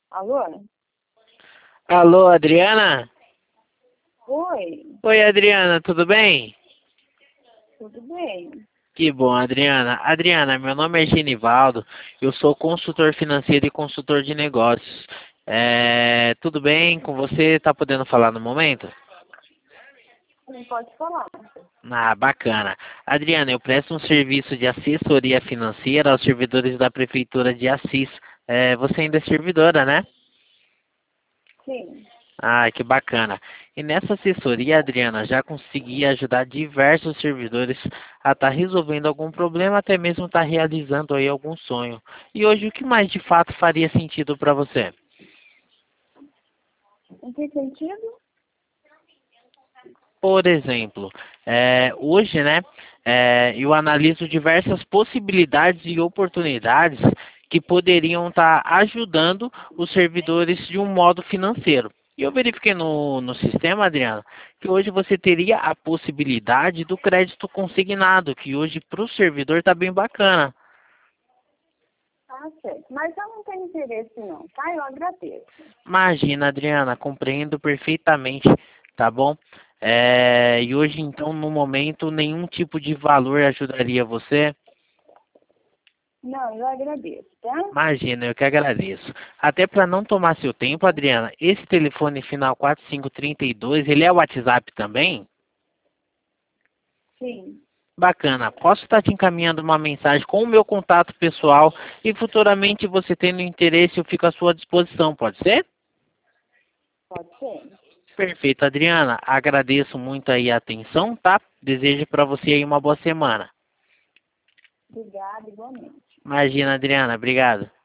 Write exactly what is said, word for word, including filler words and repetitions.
Alô? Alô, Adriana? Oi, Oi, Adriana, tudo bem? tudo bem? Que bom, Adriana. Adriana, meu nome é Genivaldo, eu sou consultor financeiro e consultor de negócios. É, tudo bem com você? Está podendo falar no momento? Não pode falar. Ah, bacana. Adriana, eu presto um serviço de assessoria financeira aos servidores da Prefeitura de Assis. É, você ainda é servidora, né? Sim. Ah, que bacana. E nessa assessoria, Adriana, já consegui ajudar diversos servidores a estar resolvendo algum problema, até mesmo estar realizando aí algum sonho. E hoje, o que mais de fato faria sentido para você? Em que sentido? Por exemplo, eh, hoje, né, eh, eu analiso diversas possibilidades e oportunidades que poderiam estar ajudando os servidores de um modo financeiro. E eu verifiquei no, no sistema, Adriano, que hoje você teria a possibilidade do crédito consignado, que hoje para o servidor está bem bacana. Ah, certo. Mas eu não tenho interesse não, tá? Eu agradeço. Imagina, Adriana, compreendo perfeitamente, tá bom? Eh, e hoje, então, no momento, nenhum tipo de valor ajudaria você? Não, eu agradeço, tá? Imagina, eu que agradeço. Até para não tomar seu tempo, Adriana, esse telefone final quatro cinco três dois, ele é o WhatsApp também? Sim, Bacana. Posso estar te encaminhando uma mensagem com o meu contato pessoal e futuramente você tendo interesse, eu fico à sua disposição, pode ser? pode ser. Perfeito, Adriana. Agradeço muito aí a atenção, tá? Desejo para você aí uma boa semana. Obrigada, igualmente. Imagina, Adriana. Obrigado.